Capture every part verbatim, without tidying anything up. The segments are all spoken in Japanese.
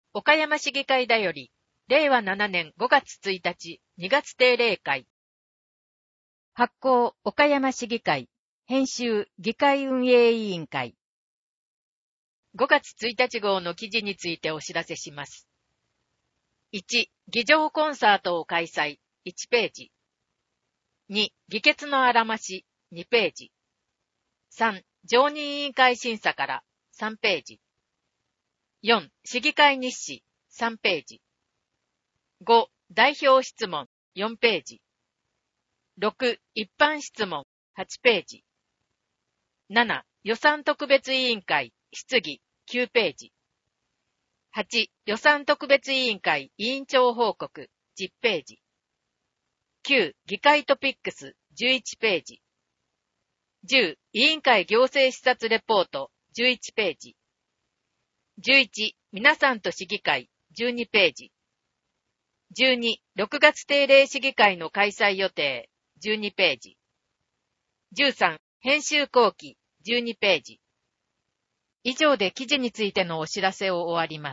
岡山市議会だより、れいわななねんごがつついたち、にがつ定例会。発行、岡山市議会。編集、議会運営委員会。ごがつついたち号の記事についてお知らせします。いち、議場コンサートを開催、いちページ。に、議決のあらまし、にページ。さん、常任委員会審査から、さんページ。よん、市議会日誌、さんページ。ご、代表質問、よんページ。ろく、一般質問、はちページ。なな、予算特別委員会、質疑、きゅうページ。はち、予算特別委員会委員長報告、じゅっページ。きゅう、議会トピックス、じゅういちページ。じゅう、委員会行政視察レポート、じゅういちページ。じゅういち、皆さんと市議会、じゅうにページ。じゅうに、ろくがつ定例市議会の開催予定、じゅうにページ。じゅうさん、編集後期、じゅうにページ。以上で記事についてのお知らせを終わります。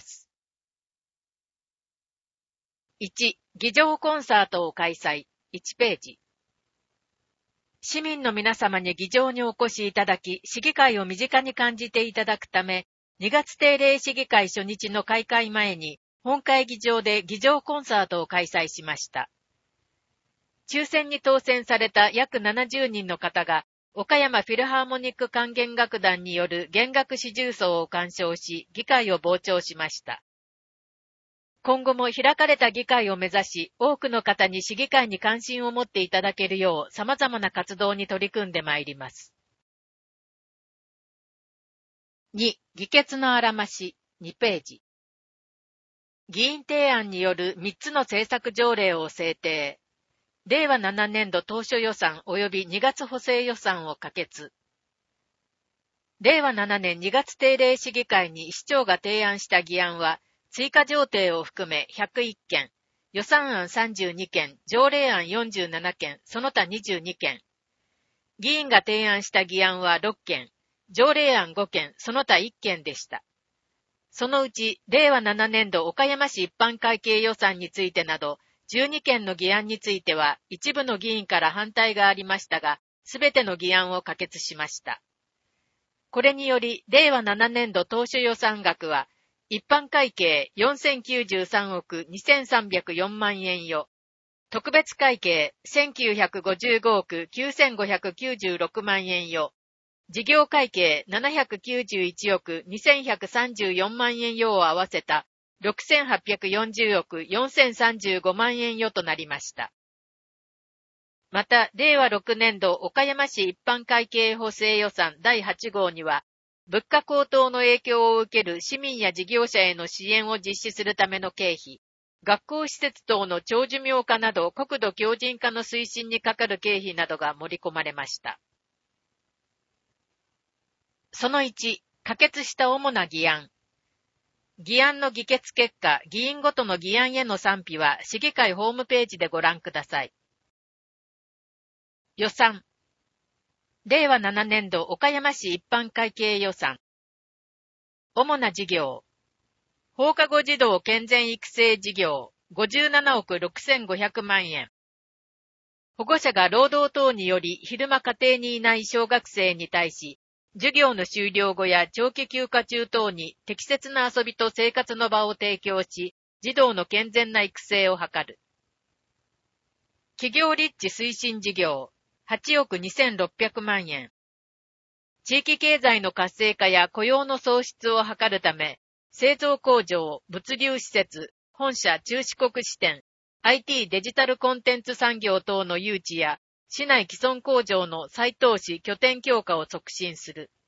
いち、議場コンサートを開催、いちページ。市民の皆様に議場にお越しいただき、市議会を身近に感じていただくため、にがつ定例市議会初日の開会前に、本会議場で議場コンサートを開催しました。抽選に当選された約ななじゅうにんの方が、岡山フィルハーモニック管弦楽団による弦楽四重奏を鑑賞し、議会を傍聴しました。今後も開かれた議会を目指し、多くの方に市議会に関心を持っていただけるよう、様々な活動に取り組んでまいります。に、議決のあらまし、にページ。議員提案によるみっつの政策条例を制定。れいわななねんど当初予算及びにがつ補正予算を可決。れいわななねんにがつ定例市議会に市長が提案した議案は、追加条例を含めひゃくいっけん、予算案さんじゅうにけん、条例案よんじゅうななけん、その他にじゅうにけん。議員が提案した議案はろっけん、条例案ごけん、その他いっけんでした。そのうち、れいわななねんど岡山市一般会計予算についてなど、じゅうにけんの議案については、一部の議員から反対がありましたが、すべての議案を可決しました。これにより、れいわななねんど当初予算額は、一般会計よんせんきゅうじゅうさんおくにせんさんびゃくよんまんえんよ、特別会計せんきゅうひゃくごじゅうごおくきゅうせんごひゃくきゅうじゅうろくまんえんよ、事業会計ななひゃくきゅうじゅういちおくにせんひゃくさんじゅうよんまんえんよを合わせたろくせんはっぴゃくよんじゅうおくよんせんさんじゅうごまんえんよとなりました。また、れいわろくねんど岡山市一般会計補正予算だいはちごうには、物価高騰の影響を受ける市民や事業者への支援を実施するための経費、学校施設等の長寿命化など国土強靭化の推進にかかる経費などが盛り込まれました。そのいち、可決した主な議案。議案の議決結果、議員ごとの議案への賛否は市議会ホームページでご覧ください。予算。れいわななねんど岡山市一般会計予算。主な事業。放課後児童健全育成事業ごじゅうななおくろくせんごひゃくまんえん。保護者が労働等により昼間家庭にいない小学生に対し、授業の終了後や長期休暇中等に適切な遊びと生活の場を提供し、児童の健全な育成を図る。企業立地推進事業はちおくにせんろっぴゃくまんえん。地域経済の活性化や雇用の創出を図るため、製造工場、物流施設、本社中四国支店、アイティー デジタルコンテンツ産業等の誘致や、市内既存工場の再投資拠点強化を促進する。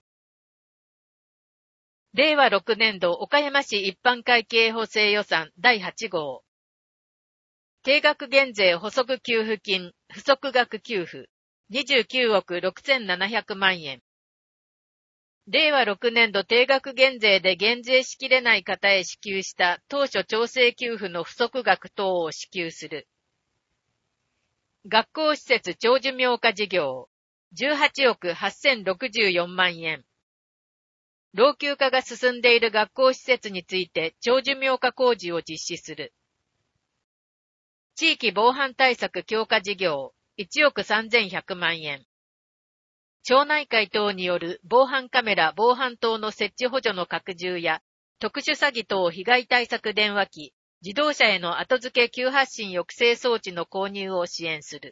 れいわろくねんど岡山市一般会計補正予算だいはちごう。定額減税補足給付金、不足額給付、にじゅうきゅうおくろくせんななひゃくまんえん。れいわろくねんど定額減税で減税しきれない方へ支給した当初調整給付の不足額等を支給する。学校施設長寿命化事業、じゅうはちおくはっせんろくじゅうよんまんえん。 老朽化が進んでいる学校施設について長寿命化工事を実施する。地域防犯対策強化事業、いちおくさんぜんひゃくまんえん。町内会等による防犯カメラ防犯等の設置補助の拡充や、特殊詐欺等被害対策電話機、自動車への後付け急発進抑制装置の購入を支援する。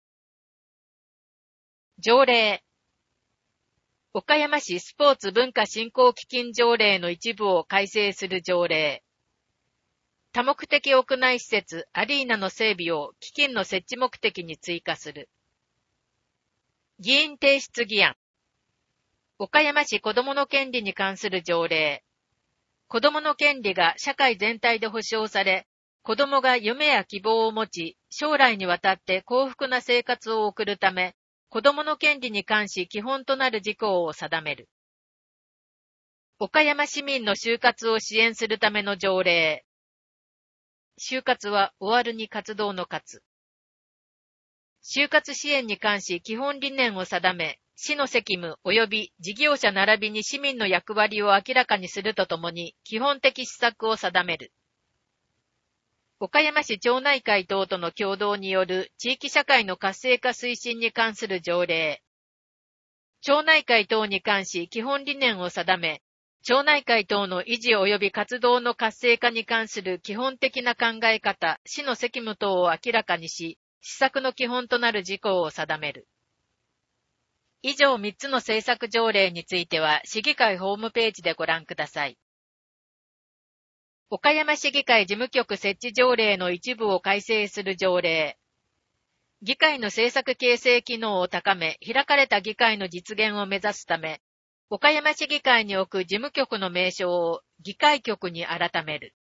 条例。岡山市スポーツ文化振興基金条例の一部を改正する条例。多目的屋内施設アリーナの整備を基金の設置目的に追加する。議員提出議案。岡山市子どもの権利に関する条例。子どもの権利が社会全体で保障され、子どもが夢や希望を持ち、将来にわたって幸福な生活を送るため、子どもの権利に関し基本となる事項を定める。岡山市民の就活を支援するための条例。就活は終わるに活動の活。就活支援に関し基本理念を定め、市の責務及び事業者並びに市民の役割を明らかにするとともに基本的施策を定める。岡山市町内会等との協同による地域社会の活性化推進に関する条例。町内会等に関し基本理念を定め、町内会等の維持及び活動の活性化に関する基本的な考え方、市の責務等を明らかにし、施策の基本となる事項を定める。以上みっつの政策条例については、市議会ホームページでご覧ください。岡山市議会事務局設置条例の一部を改正する条例。議会の政策形成機能を高め、開かれた議会の実現を目指すため、岡山市議会に置く事務局の名称を議会局に改める。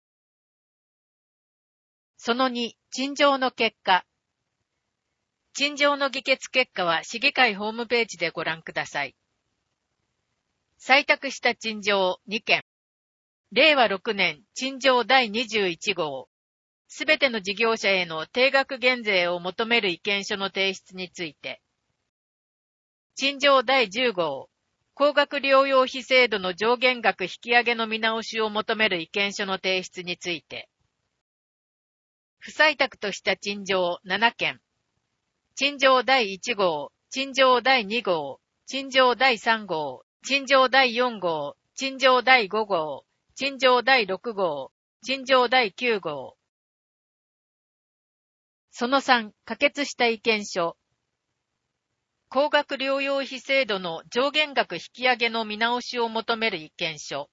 そのに、陳情の結果。陳情の議決結果は市議会ホームページでご覧ください。採択した陳情にけん。れいわろくねん陳情だいにじゅういちごう。すべての事業者への定額減税を求める意見書の提出について。陳情だいじゅうごう。高額療養費制度の上限額引き上げの見直しを求める意見書の提出について。不採択とした陳情ななけん。陳情だいいちごう、陳情だいにごう、陳情だいさんごう、陳情だいよんごう、陳情だいごごう、陳情だいろくごう、陳情だいきゅうごう。そのさん、可決した意見書。高額療養費制度の上限額引き上げの見直しを求める意見書。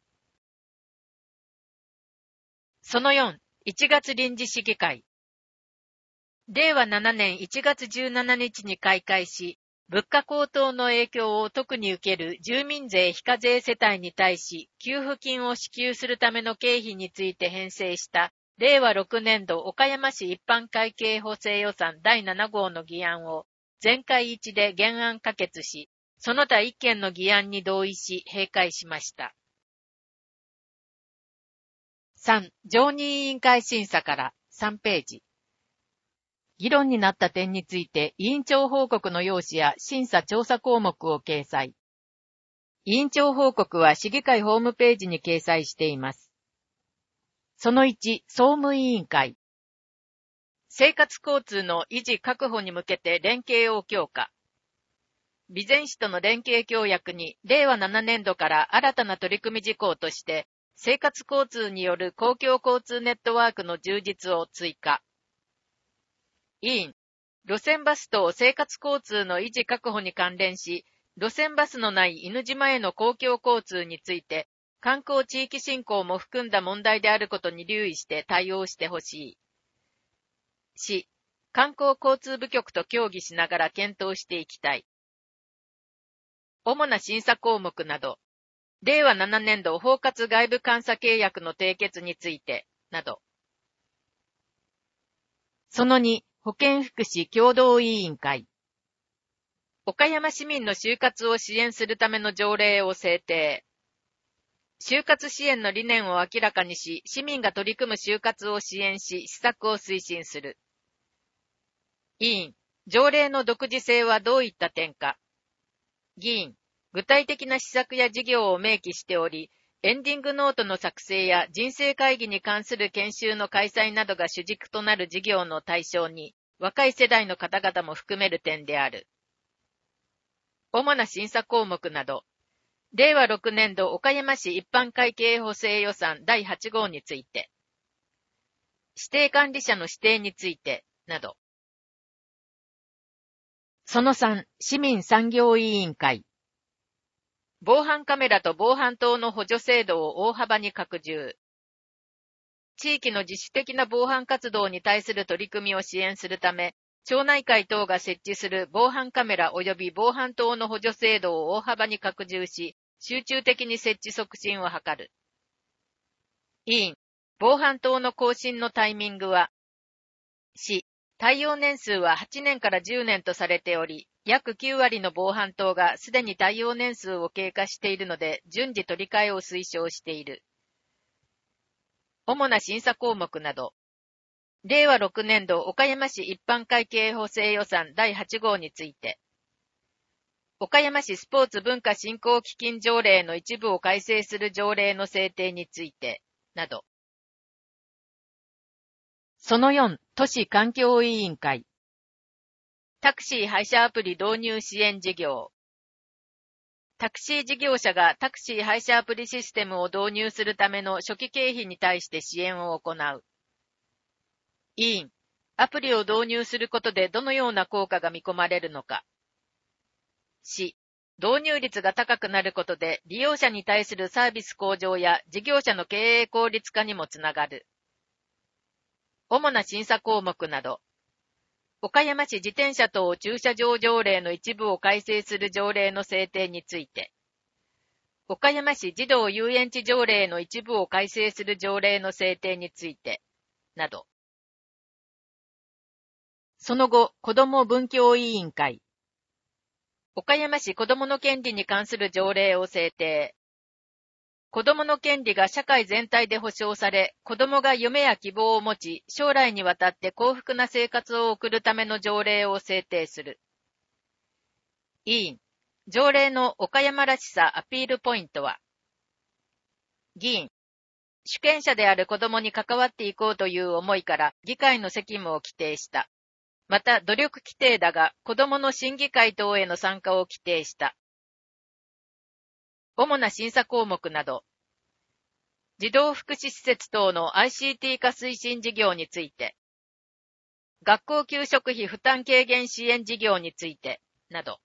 そのよん、いちがつ臨時市議会。れいわななねんいちがつじゅうしちにちに開会し、物価高騰の影響を特に受ける住民税非課税世帯に対し、給付金を支給するための経費について編成したれいわろくねんど岡山市一般会計補正予算だいななごうの議案を全会一致で原案可決し、その他一件の議案に同意し閉会しました。さん、常任委員会審査からさんページ。議論になった点について委員長報告の要旨や審査調査項目を掲載。委員長報告は市議会ホームページに掲載しています。そのいち、総務委員会。生活交通の維持確保に向けて連携を強化。備前市との連携協約にれいわななねんどから新たな取り組み事項として、生活交通による公共交通ネットワークの充実を追加。委員、路線バスと生活交通の維持確保に関連し、路線バスのない犬島への公共交通について、観光地域振興も含んだ問題であることに留意して対応してほしい。市、観光交通部局と協議しながら検討していきたい。主な審査項目など、れいわななねんど包括外部監査契約の締結について、など。そのに、保健福祉協同委員会。岡山市民の就活を支援するための条例を制定。就活支援の理念を明らかにし、市民が取り組む就活を支援し、施策を推進する。委員、条例の独自性はどういった点か。議員、 具体的な施策や事業を明記しており、エンディングノートの作成や人生会議に関する研修の開催などが主軸となる事業の対象に、若い世代の方々も含める点である。主な審査項目など、れいわろくねんど岡山市一般会計補正予算だいはち号について、指定管理者の指定について、など。そのさん、市民産業委員会。防犯カメラと防犯灯の補助制度を大幅に拡充。地域の自主的な防犯活動に対する取り組みを支援するため、町内会等が設置する防犯カメラ及び防犯灯の補助制度を大幅に拡充し、集中的に設置促進を図る。委員、防犯灯の更新のタイミングは、市、耐用年数ははちねんからじゅうねんとされており、約きゅうわりの防犯灯がすでに耐用年数を経過しているので、順次取り替えを推奨している。主な審査項目など、れいわろくねんど岡山市一般会計補正予算だいはち号について、岡山市スポーツ文化振興基金条例の一部を改正する条例の制定について、など。そのよん、都市環境委員会。タクシー配車アプリ導入支援事業。タクシー事業者がタクシー配車アプリシステムを導入するための初期経費に対して支援を行う。委員、アプリを導入することでどのような効果が見込まれるのか。市、導入率が高くなることで利用者に対するサービス向上や事業者の経営効率化にもつながる。主な審査項目など、岡山市自転車等駐車場条例の一部を改正する条例の制定について、岡山市児童遊園地条例の一部を改正する条例の制定について、など。その後、子ども文教委員会。岡山市子どもの権利に関する条例を制定。子どもの権利が社会全体で保障され、子どもが夢や希望を持ち、将来にわたって幸福な生活を送るための条例を制定する。委員、条例の岡山らしさアピールポイントは、議員、主権者である子どもに関わっていこうという思いから議会の責務を規定した。また努力規定だが、子どもの審議会等への参加を規定した。主な審査項目など、児童福祉施設等の アイシーティー 化推進事業について、学校給食費負担軽減支援事業について、など。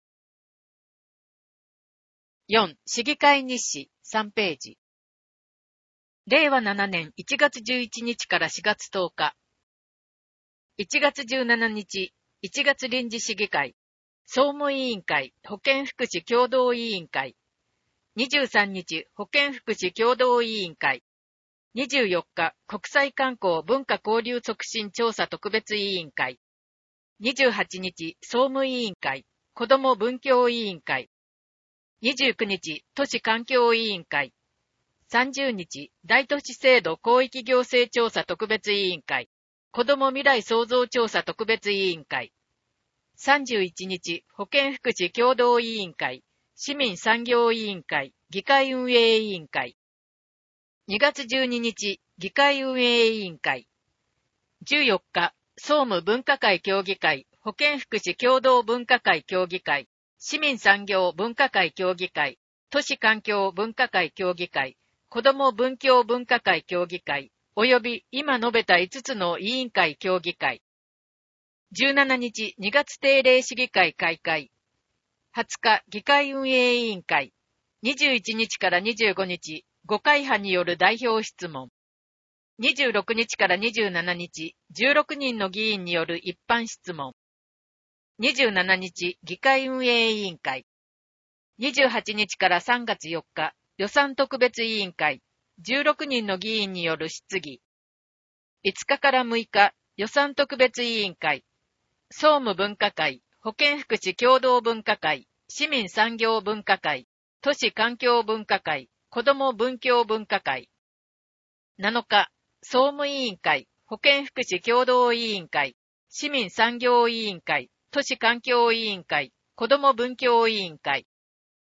よん、市議会日誌さんページ。れいわななねんいちがつじゅういちにちからしがつとおか。いちがつじゅうしちにち、いちがつ臨時市議会、総務委員会、保健福祉協同委員会、にじゅうさんにち、保健福祉協同委員会、にじゅうよっか、国際観光文化交流促進調査特別委員会、にじゅうはちにち、総務委員会、子ども文教委員会、にじゅうくにち、都市環境委員会、さんじゅうにち、大都市制度広域行政調査特別委員会、子ども未来創造調査特別委員会。さんじゅういちにち、保健福祉協同委員会、市民産業委員会、議会運営委員会。にがつじゅうににち、議会運営委員会。じゅうよっか、総務分科会協議会、保健福祉協同分科会協議会、市民産業分科会協議会、都市環境分科会協議会、子ども文教分科会協議会、及び今述べたいつつの委員会協議会。じゅうしちにちにがつ定例市議会開会。はつか議会運営委員会。にじゅういちにちからにじゅうごにちごかいはによる代表質問。にじゅうろくにちからにじゅうしちにちじゅうろくにんの議員による一般質問。にじゅうしちにち議会運営委員会。にじゅうはちにちからさんがつよっか予算特別委員会。じゅうろくにんの議員による質疑。いつかからむいか、予算特別委員会。総務分科会、保健福祉協同分科会、市民産業分科会、都市環境分科会、子ども文教分科会。なのか、総務委員会、保健福祉協同委員会、市民産業委員会、都市環境委員会、子ども文教委員会。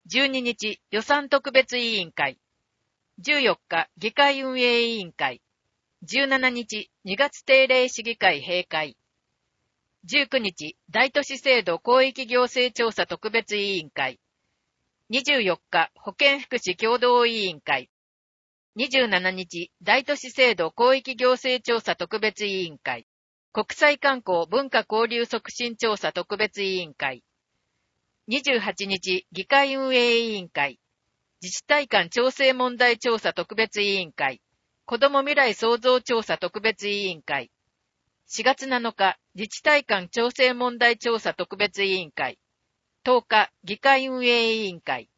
じゅうににち、予算特別委員会。じゅうよっか、議会運営委員会。じゅうしちにち、にがつ定例市議会閉会。じゅうくにち、大都市制度広域行政調査特別委員会。にじゅうよっか、保健福祉共同委員会。にじゅうしちにち、大都市制度広域行政調査特別委員会。国際観光文化交流促進調査特別委員会。にじゅうはちにち、議会運営委員会。自治体間調整問題調査特別委員会。子ども未来創造調査特別委員会。しがつなのか、自治体間調整問題調査特別委員会。とおか、議会運営委員会。